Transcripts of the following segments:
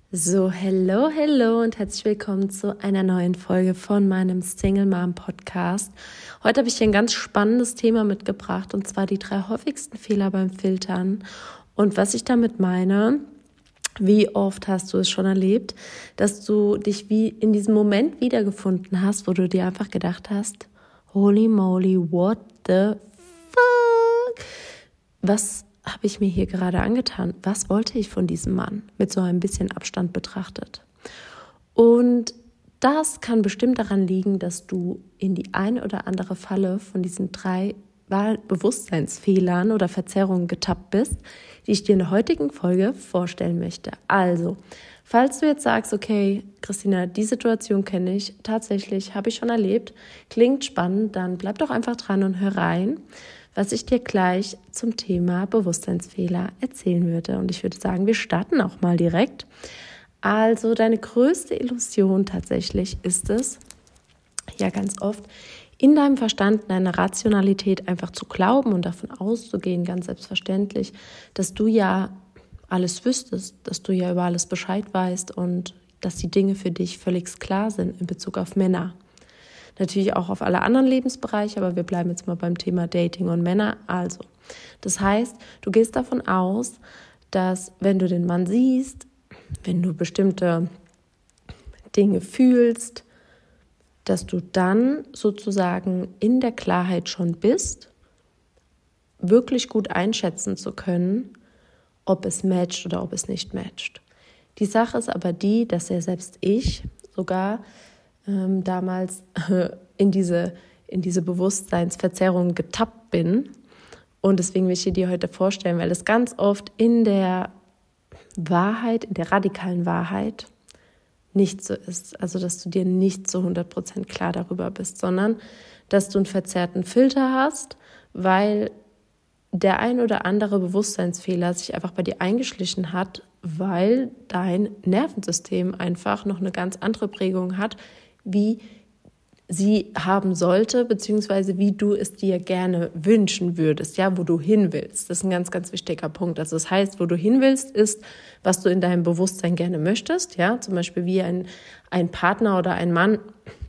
So, hello und herzlich willkommen zu einer neuen Folge von meinem Single Mom Podcast. Heute habe ich hier ein ganz spannendes Thema mitgebracht und zwar die 3 häufigsten Fehler beim Filtern. Und was ich damit meine, wie oft hast du es schon erlebt, dass du dich wie in diesem Moment wiedergefunden hast, wo du dir einfach gedacht hast, holy moly, what the fuck? Was habe ich mir hier gerade angetan? Was wollte ich von diesem Mann? Mit so ein bisschen Abstand betrachtet. Und das kann bestimmt daran liegen, dass du in die eine oder andere Falle von diesen 3 Bewusstseinsfehlern oder Verzerrungen getappt bist, die ich dir in der heutigen Folge vorstellen möchte. Also, falls du jetzt sagst, okay, Christina, die Situation kenne ich, tatsächlich habe ich schon erlebt, klingt spannend, dann bleib doch einfach dran und hör rein, was ich dir gleich zum Thema Bewusstseinsfehler erzählen würde. Und ich würde sagen, wir starten auch mal direkt. Also deine größte Illusion tatsächlich ist es, ja ganz oft, in deinem Verstand, in deiner Rationalität einfach zu glauben und davon auszugehen, ganz selbstverständlich, dass du ja alles wüsstest, dass du ja über alles Bescheid weißt und dass die Dinge für dich völlig klar sind in Bezug auf Männer. Natürlich auch auf alle anderen Lebensbereiche, aber wir bleiben jetzt mal beim Thema Dating und Männer. Also, das heißt, du gehst davon aus, dass wenn du den Mann siehst, wenn du bestimmte Dinge fühlst, dass du dann sozusagen in der Klarheit schon bist, wirklich gut einschätzen zu können, ob es matcht oder ob es nicht matcht. Die Sache ist aber die, dass ja selbst ich sogar damals in diese Bewusstseinsverzerrung getappt bin. Und deswegen will ich dir heute vorstellen, weil es ganz oft in der Wahrheit, in der radikalen Wahrheit nicht so ist. Also, dass du dir nicht zu 100% klar darüber bist, sondern dass du einen verzerrten Filter hast, weil der ein oder andere Bewusstseinsfehler sich einfach bei dir eingeschlichen hat, weil dein Nervensystem einfach noch eine ganz andere Prägung hat, wie sie haben sollte, beziehungsweise wie du es dir gerne wünschen würdest, ja, wo du hin willst. Das ist ein ganz, ganz wichtiger Punkt. Also das heißt, wo du hin willst, ist, was du in deinem Bewusstsein gerne möchtest, ja, zum Beispiel wie ein Partner oder ein Mann,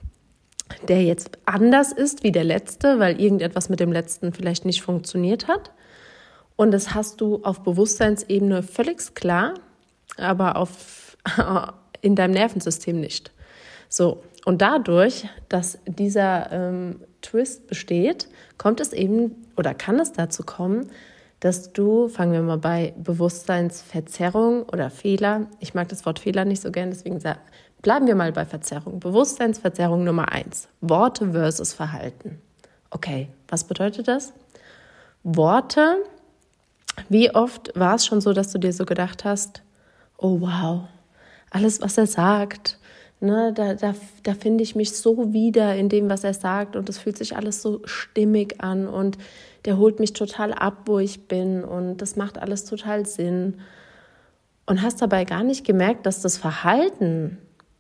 der jetzt anders ist wie der letzte, weil irgendetwas mit dem letzten vielleicht nicht funktioniert hat. Und das hast du auf Bewusstseinsebene völlig klar, aber in deinem Nervensystem nicht. So, und dadurch, dass dieser Twist besteht, kommt es eben oder kann es dazu kommen, dass du, fangen wir mal bei Bewusstseinsverzerrung oder Fehler, ich mag das Wort Fehler nicht so gern, deswegen bleiben wir mal bei Verzerrung. Bewusstseinsverzerrung Nummer 1, Worte versus Verhalten. Okay, was bedeutet das? Worte, wie oft war es schon so, dass du dir so gedacht hast, oh wow, alles, was er sagt, ne, da finde ich mich so wieder in dem, was er sagt und es fühlt sich alles so stimmig an und der holt mich total ab, wo ich bin und das macht alles total Sinn und hast dabei gar nicht gemerkt, dass das Verhalten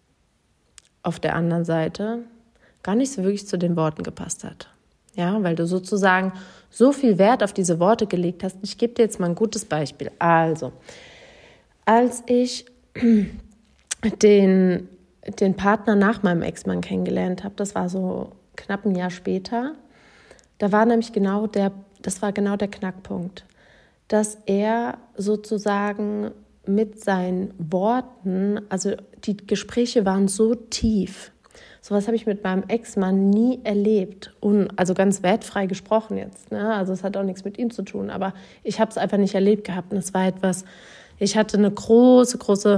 auf der anderen Seite gar nicht so wirklich zu den Worten gepasst hat. Ja, weil du sozusagen so viel Wert auf diese Worte gelegt hast. Ich gebe dir jetzt mal ein gutes Beispiel. Also, als ich den Partner nach meinem Ex-Mann kennengelernt habe, das war so knapp ein Jahr später, da war nämlich das war genau der Knackpunkt, dass er sozusagen mit seinen Worten, also die Gespräche waren so tief. Sowas habe ich mit meinem Ex-Mann nie erlebt. Also ganz wertfrei gesprochen jetzt, ne? Also es hat auch nichts mit ihm zu tun, aber ich habe es einfach nicht erlebt gehabt. Und es war etwas, ich hatte eine große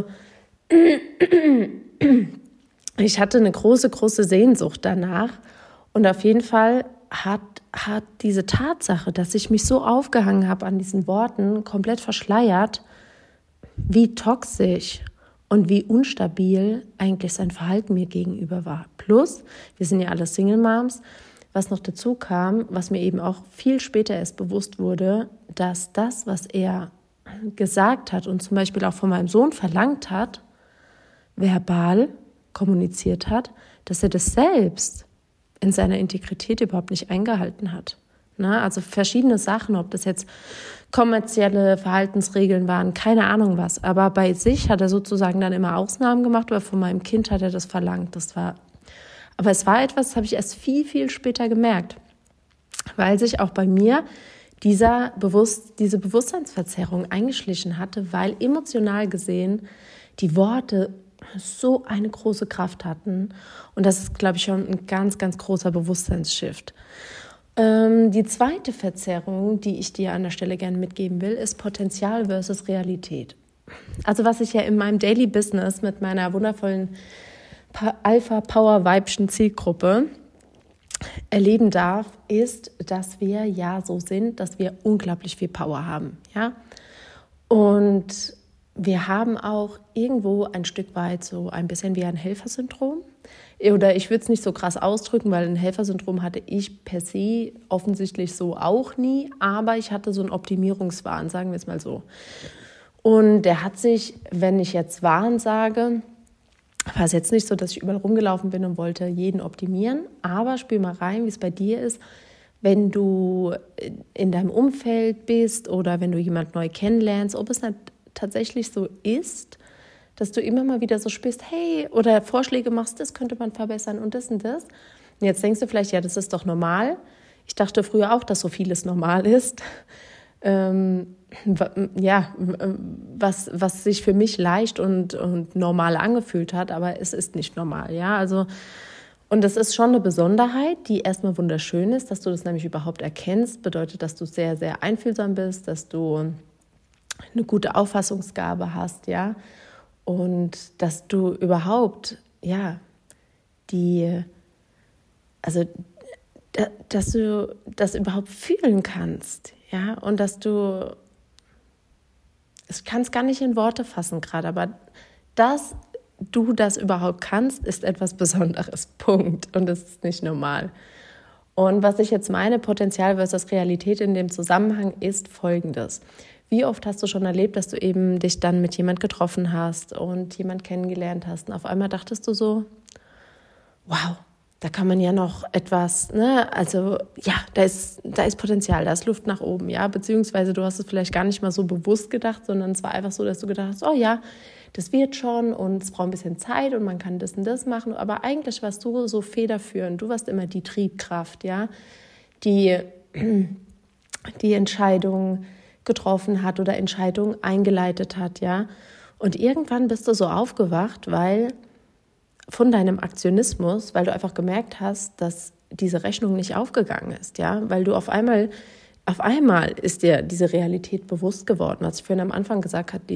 Sehnsucht danach. Und auf jeden Fall hat diese Tatsache, dass ich mich so aufgehangen habe an diesen Worten, komplett verschleiert, wie toxisch und wie unstabil eigentlich sein Verhalten mir gegenüber war. Plus, wir sind ja alle Single Moms, was noch dazu kam, was mir eben auch viel später erst bewusst wurde, dass das, was er gesagt hat und zum Beispiel auch von meinem Sohn verlangt hat, verbal kommuniziert hat, dass er das selbst in seiner Integrität überhaupt nicht eingehalten hat. Ne? Also verschiedene Sachen, ob das jetzt kommerzielle Verhaltensregeln waren, keine Ahnung was. Aber bei sich hat er sozusagen dann immer Ausnahmen gemacht, aber von meinem Kind hat er das verlangt. Aber es war etwas, das habe ich erst viel, viel später gemerkt, weil sich auch bei mir diese Bewusstseinsverzerrung eingeschlichen hatte, weil emotional gesehen die Worte so eine große Kraft hatten. Und das ist, glaube ich, schon ein ganz, ganz großer Bewusstseinsshift. Die zweite Verzerrung, die ich dir an der Stelle gerne mitgeben will, ist Potenzial versus Realität. Also was ich ja in meinem Daily Business mit meiner wundervollen Alpha-Power-Weibchen Zielgruppe erleben darf, ist, dass wir ja so sind, dass wir unglaublich viel Power haben. Ja? Und wir haben auch irgendwo ein Stück weit so ein bisschen wie ein Helfersyndrom. Oder ich würde es nicht so krass ausdrücken, weil ein Helfersyndrom hatte ich per se offensichtlich so auch nie. Aber ich hatte so einen Optimierungswahn, sagen wir es mal so. Und der hat sich, wenn ich jetzt Wahn sage, war es jetzt nicht so, dass ich überall rumgelaufen bin und wollte jeden optimieren. Aber spür mal rein, wie es bei dir ist, wenn du in deinem Umfeld bist oder wenn du jemanden neu kennenlernst, ob es nicht tatsächlich so ist, dass du immer mal wieder so spürst, hey, oder Vorschläge machst, das könnte man verbessern und das und das. Und jetzt denkst du vielleicht, ja, das ist doch normal. Ich dachte früher auch, dass so vieles normal ist. Was sich für mich leicht und normal angefühlt hat, aber es ist nicht normal, ja, also und das ist schon eine Besonderheit, die erstmal wunderschön ist, dass du das nämlich überhaupt erkennst, bedeutet, dass du sehr, sehr einfühlsam bist, dass du eine gute Auffassungsgabe hast, ja, und dass du überhaupt, ja, dass du das überhaupt fühlen kannst, ja, und dass du, ich kann es gar nicht in Worte fassen gerade, aber dass du das überhaupt kannst, ist etwas Besonderes, Punkt, und das ist nicht normal. Und was ich jetzt meine, Potenzial versus Realität in dem Zusammenhang, ist Folgendes. Wie oft hast du schon erlebt, dass du eben dich dann mit jemand getroffen hast und jemand kennengelernt hast und auf einmal dachtest du so, wow, da kann man ja noch etwas, ne, also ja, da ist Potenzial, da ist Luft nach oben, ja, beziehungsweise du hast es vielleicht gar nicht mal so bewusst gedacht, sondern es war einfach so, dass du gedacht hast, oh ja, das wird schon und es braucht ein bisschen Zeit und man kann das und das machen, aber eigentlich warst du so federführend, du warst immer die Triebkraft, ja, die Entscheidung getroffen hat oder Entscheidungen eingeleitet hat, ja, und irgendwann bist du so aufgewacht, weil von deinem Aktionismus, weil du einfach gemerkt hast, dass diese Rechnung nicht aufgegangen ist, ja, weil du auf einmal ist dir diese Realität bewusst geworden, was ich vorhin am Anfang gesagt habe,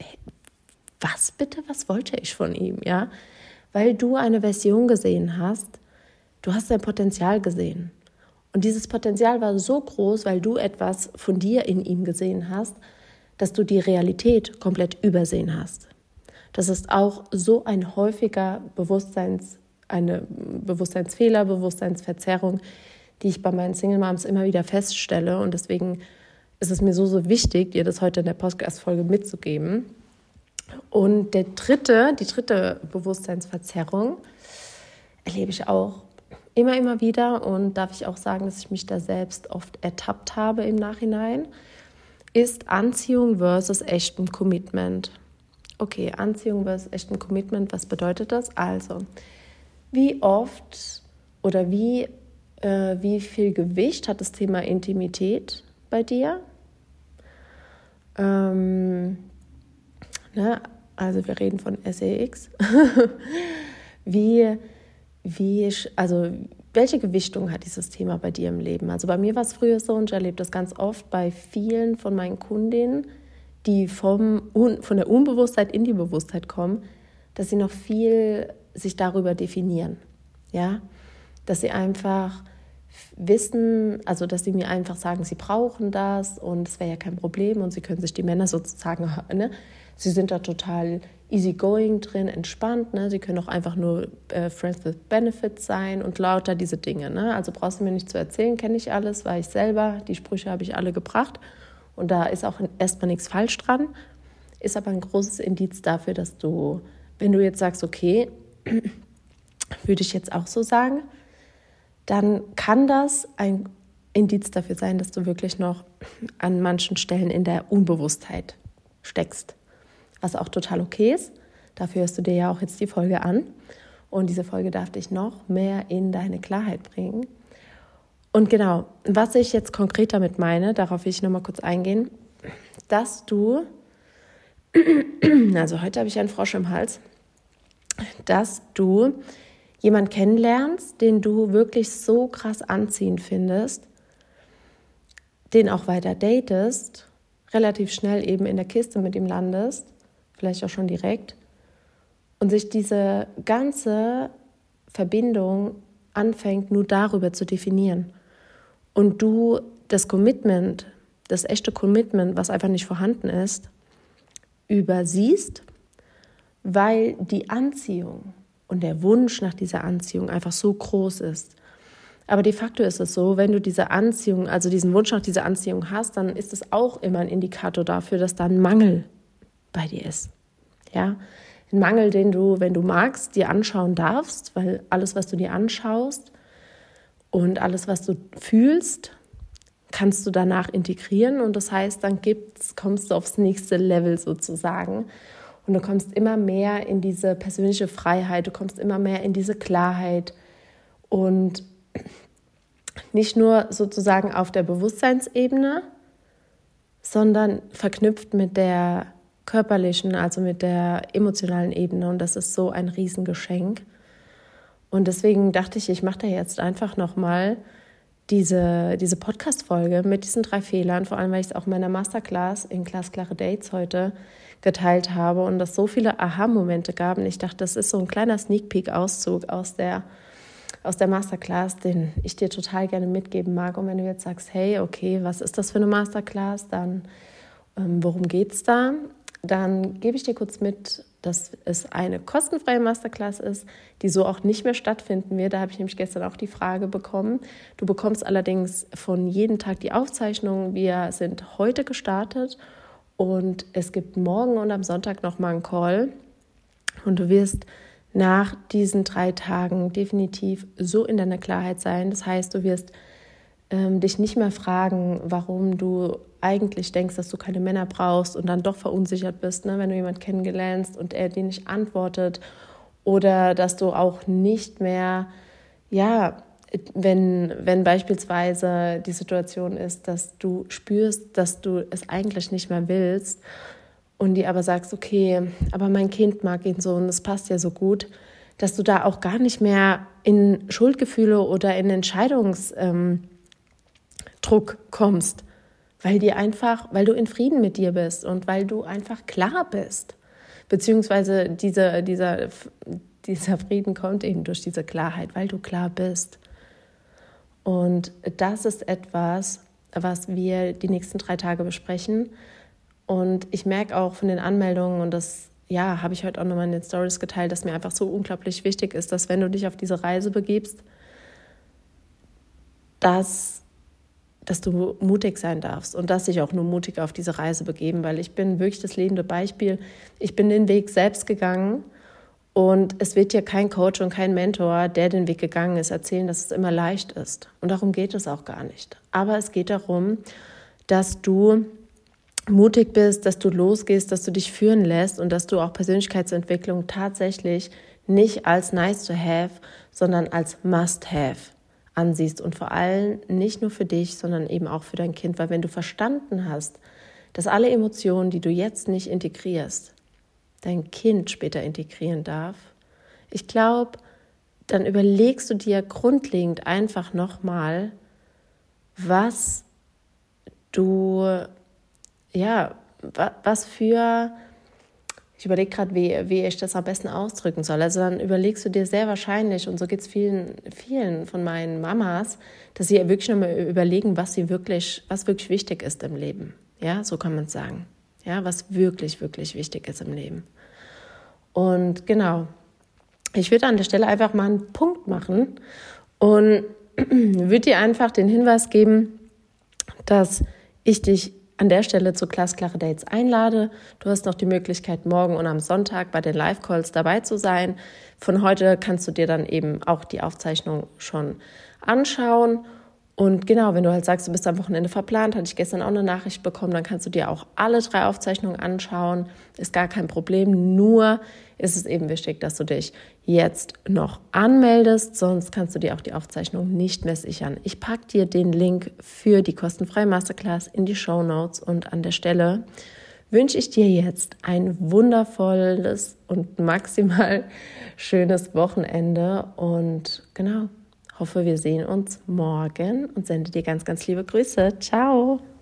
was wollte ich von ihm, ja, weil du eine Version gesehen hast, du hast dein Potenzial gesehen und dieses Potenzial war so groß, weil du etwas von dir in ihm gesehen hast, dass du die Realität komplett übersehen hast. Das ist auch so ein häufiger Bewusstseinsfehler, Bewusstseinsverzerrung, die ich bei meinen Single Moms immer wieder feststelle. Und deswegen ist es mir so, so wichtig, dir das heute in der Podcast-Folge mitzugeben. Und die dritte Bewusstseinsverzerrung erlebe ich auch immer wieder und darf ich auch sagen, dass ich mich da selbst oft ertappt habe im Nachhinein, ist Anziehung versus echtem Commitment. Okay, Anziehung versus echtem Commitment, was bedeutet das? Also, wie oft oder wie viel Gewicht hat das Thema Intimität bei dir? Also wir reden von SEX. Welche Gewichtung hat dieses Thema bei dir im Leben? Also bei mir war es früher so und ich erlebe das ganz oft bei vielen von meinen Kundinnen, die von der Unbewusstheit in die Bewusstheit kommen, dass sie noch viel sich darüber definieren. Ja? Dass sie einfach wissen, also dass sie mir einfach sagen, sie brauchen das und es wäre ja kein Problem und sie können sich die Männer sozusagen, ne? Sie sind da total easygoing drin, entspannt, ne? Sie können auch einfach nur Friends with Benefits sein und lauter diese Dinge. Ne? Also brauchst du mir nicht zu erzählen, kenne ich alles, war ich selber, die Sprüche habe ich alle gebracht und da ist auch erstmal nichts falsch dran, ist aber ein großes Indiz dafür, dass du, wenn du jetzt sagst, okay, würde ich jetzt auch so sagen, dann kann das ein Indiz dafür sein, dass du wirklich noch an manchen Stellen in der Unbewusstheit steckst. Was auch total okay ist. Dafür hörst du dir ja auch jetzt die Folge an. Und diese Folge darf dich noch mehr in deine Klarheit bringen. Und genau, was ich jetzt konkret damit meine, darauf will ich nochmal kurz eingehen, dass du, also heute habe ich einen Frosch im Hals, dass du jemanden kennenlernst, den du wirklich so krass anziehend findest, den auch weiter datest, relativ schnell eben in der Kiste mit ihm landest, vielleicht auch schon direkt, und sich diese ganze Verbindung anfängt, nur darüber zu definieren. Und du das Commitment, das echte Commitment, was einfach nicht vorhanden ist, übersiehst, weil die Anziehung und der Wunsch nach dieser Anziehung einfach so groß ist. Aber de facto ist es so, wenn du diese Anziehung, also diesen Wunsch nach dieser Anziehung hast, dann ist es auch immer ein Indikator dafür, dass da ein Mangel bei dir ist. Ja? Ein Mangel, den du, wenn du magst, dir anschauen darfst, weil alles, was du dir anschaust und alles, was du fühlst, kannst du danach integrieren. Und das heißt, dann kommst du aufs nächste Level sozusagen. Und du kommst immer mehr in diese persönliche Freiheit, du kommst immer mehr in diese Klarheit und nicht nur sozusagen auf der Bewusstseinsebene, sondern verknüpft mit der körperlichen, also mit der emotionalen Ebene. Und das ist so ein Riesengeschenk. Und deswegen dachte ich mache da jetzt einfach nochmal diese Podcast-Folge mit diesen 3 Fehlern, vor allem, weil ich es auch in meiner Masterclass in Glasklare Dates heute geteilt habe und es so viele Aha-Momente gab. Und ich dachte, das ist so ein kleiner Sneak-Peek-Auszug aus der Masterclass, den ich dir total gerne mitgeben mag. Und wenn du jetzt sagst, hey, okay, was ist das für eine Masterclass, dann worum geht's da? Dann gebe ich dir kurz mit, dass es eine kostenfreie Masterclass ist, die so auch nicht mehr stattfinden wird. Da habe ich nämlich gestern auch die Frage bekommen. Du bekommst allerdings von jedem Tag die Aufzeichnung. Wir sind heute gestartet und es gibt morgen und am Sonntag nochmal einen Call. Und du wirst nach diesen 3 Tagen definitiv so in deiner Klarheit sein. Das heißt, du wirst dich nicht mehr fragen, warum du eigentlich denkst, dass du keine Männer brauchst und dann doch verunsichert bist, ne, wenn du jemanden kennenlernst und er dir nicht antwortet, oder dass du auch nicht mehr, ja, wenn beispielsweise die Situation ist, dass du spürst, dass du es eigentlich nicht mehr willst und dir aber sagst, okay, aber mein Kind mag ihn so und es passt ja so gut, dass du da auch gar nicht mehr in Schuldgefühle oder in Entscheidungsdruck kommst, weil du in Frieden mit dir bist und weil du einfach klar bist. Beziehungsweise dieser Frieden kommt eben durch diese Klarheit, weil du klar bist. Und das ist etwas, was wir die nächsten 3 Tage besprechen. Und ich merke auch von den Anmeldungen, und das habe ich heute auch nochmal in den Stories geteilt, dass mir einfach so unglaublich wichtig ist, dass wenn du dich auf diese Reise begibst, dass du mutig sein darfst und dass sich auch nur mutig auf diese Reise begeben, weil ich bin wirklich das lebende Beispiel. Ich bin den Weg selbst gegangen und es wird dir kein Coach und kein Mentor, der den Weg gegangen ist, erzählen, dass es immer leicht ist. Und darum geht es auch gar nicht. Aber es geht darum, dass du mutig bist, dass du losgehst, dass du dich führen lässt und dass du auch Persönlichkeitsentwicklung tatsächlich nicht als nice to have, sondern als must have ansiehst und vor allem nicht nur für dich, sondern eben auch für dein Kind, weil wenn du verstanden hast, dass alle Emotionen, die du jetzt nicht integrierst, dein Kind später integrieren darf, ich glaube, dann überlegst du dir grundlegend einfach nochmal, was ich überlege gerade, wie ich das am besten ausdrücken soll. Also dann überlegst du dir sehr wahrscheinlich, und so geht es vielen von meinen Mamas, dass sie wirklich nochmal überlegen, was wirklich wichtig ist im Leben. Ja, so kann man es sagen. Ja, was wirklich, wirklich wichtig ist im Leben. Und genau, ich würde an der Stelle einfach mal einen Punkt machen und würde dir einfach den Hinweis geben, dass ich dich an der Stelle zu Glasklare Dates einlade. Du hast noch die Möglichkeit, morgen und am Sonntag bei den Live-Calls dabei zu sein. Von heute kannst du dir dann eben auch die Aufzeichnung schon anschauen. Und genau, wenn du halt sagst, du bist am Wochenende verplant, hatte ich gestern auch eine Nachricht bekommen, dann kannst du dir auch alle 3 Aufzeichnungen anschauen. Ist gar kein Problem, nur ist es eben wichtig, dass du dich jetzt noch anmeldest, sonst kannst du dir auch die Aufzeichnung nicht mehr sichern. Ich packe dir den Link für die kostenfreie Masterclass in die Shownotes und an der Stelle wünsche ich dir jetzt ein wundervolles und maximal schönes Wochenende und genau, hoffe, wir sehen uns morgen und sende dir ganz, ganz liebe Grüße. Ciao!